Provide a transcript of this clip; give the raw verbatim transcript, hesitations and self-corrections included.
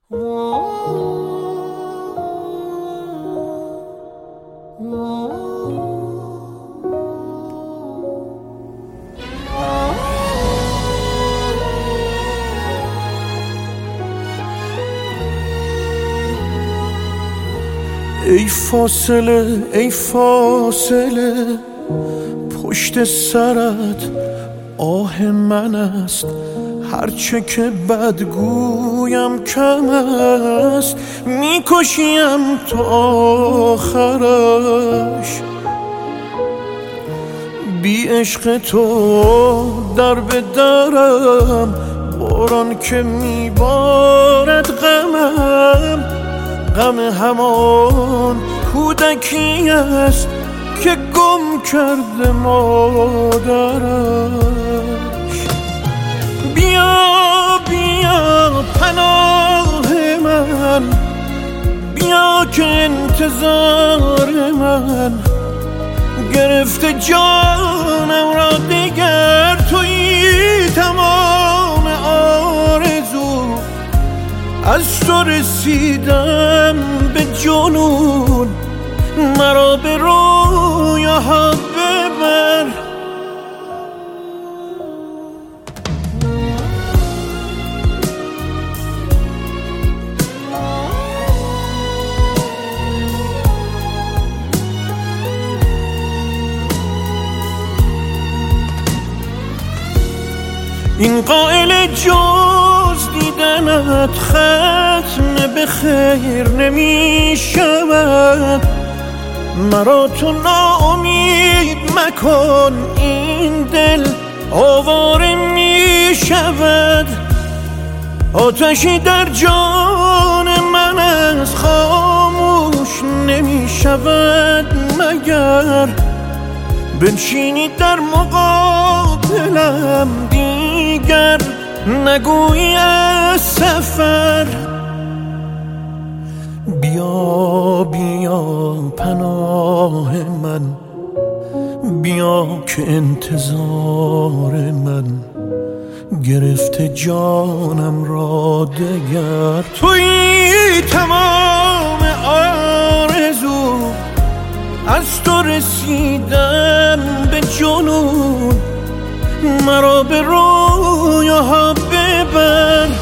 ای فاصله ای فاصله پشت سرت آه من است، هرچه که بدگویم کم است، میکشیم تا آخرش. بی عشق تو در به درم، باران که میبارد غمم، غم همان کودکی است که گم کرده مادرش. بیا بیا پناه من، بیا که انتظار من گرفته جانم را دیگر. تویی تمام آرزو، از تو رسیدم به جنون، مرا به رویاها ببر. این قائل جز دیدنت ختم به خیر نمی شود، مرا تو ناامید مکن، این دل آواره می شود. آتشی در جان من از خاموش نمی شود مگر بنشینی در مقابلم، دیگر نگویی از سفر. بیا بیا پناه من، بیا که انتظار من گرفته جانم را دگر. تویی تمام آرزو، از تو رسیدم به جنون، مرا به رویاها ببر.